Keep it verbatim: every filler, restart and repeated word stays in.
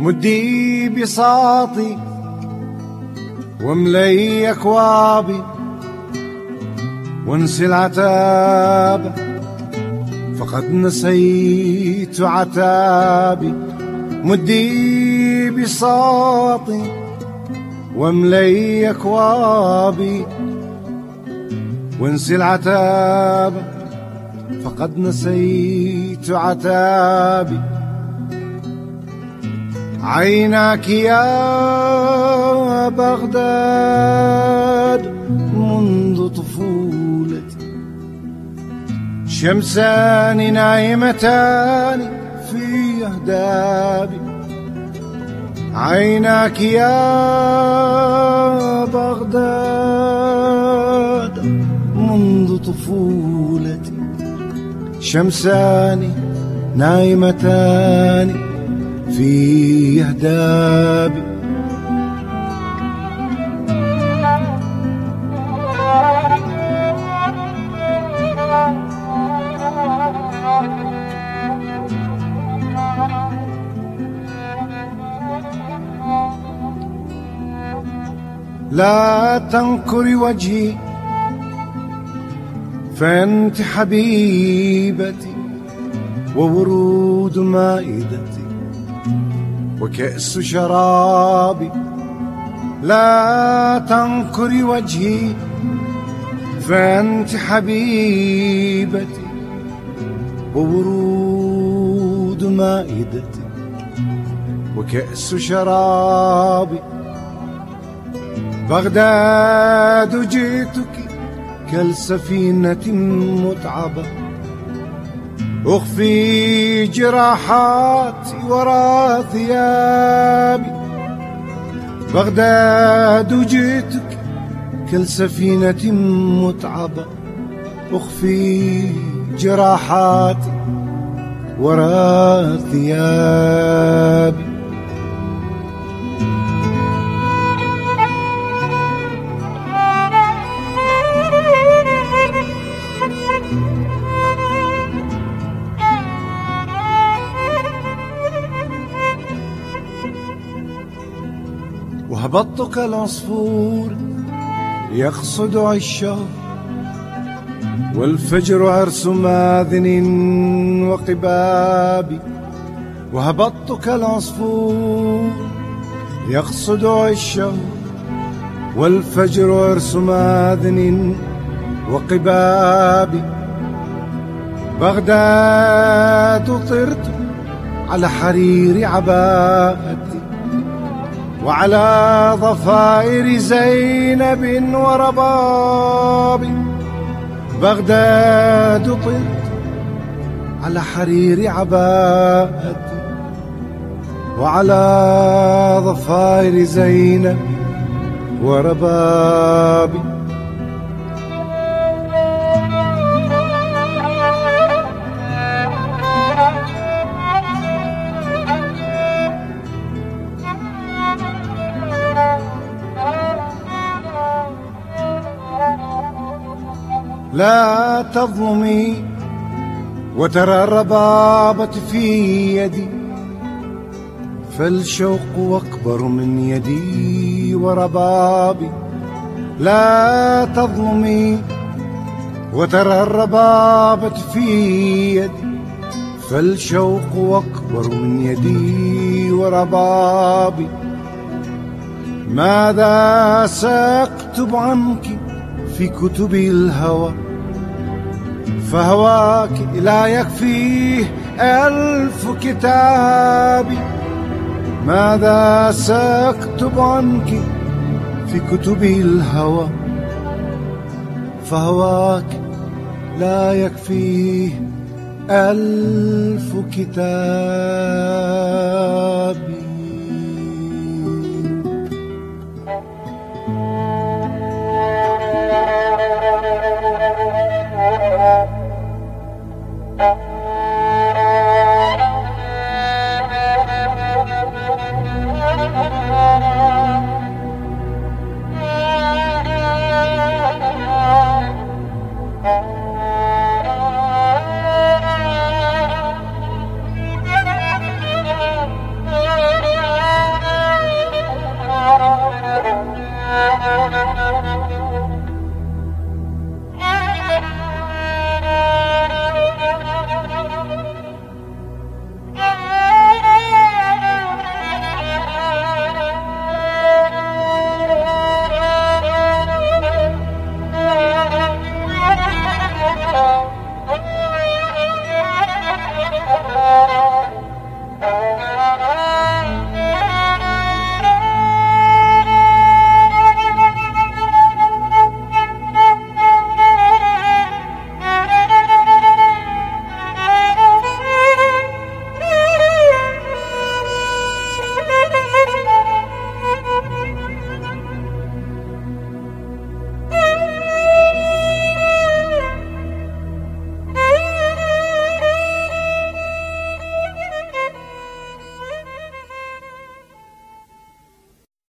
مدي بساطي وملي أكوابي وانسي العتاب فقد نسيت عتابي. مدي بساطي وملي أكوابي وانسي العتاب فقد نسيت عتابي. عيناك يا بغداد منذ طفولتي شمسان نايمتان في أهدابي. عيناك يا بغداد منذ طفولتي شمسان نايمتان في أهدابي. لا تنكري وجهي فأنت حبيبتي وورود مائدتي وكأس شرابي. لا تنكري وجهي فأنت حبيبتي وورود مائدتي وكأس شرابي. بغداد جئتك كالسفينة متعبة أخفي جراحاتي وراء ثيابي. بغداد جئتك كالسفينة متعبة أخفي جراحاتي وراء ثيابي. وهبطت كالعصفور يقصد عشه والفجر عرس ماذن وقبابي. وهبطت كالعصفور يقصد عشه والفجر عرس ماذن وقبابي. بغداد طرت على حرير عباءتي وعلى ضفائر زينب وربابي. بغداد طرت على حرير عباءتي وعلى ضفائر زينب وربابي. لا تظلمي وترى الربابة في يدي فالشوق أكبر من يدي وربابي. لا تظلمي وترى الربابة في يدي فالشوق أكبر من يدي وربابي. ماذا سأكتب عنك في كتب الهوى فهواك لا يكفيه ألف كتاب. ماذا سأكتب عنك في كتب الهوى فهواك لا يكفيه ألف كتاب.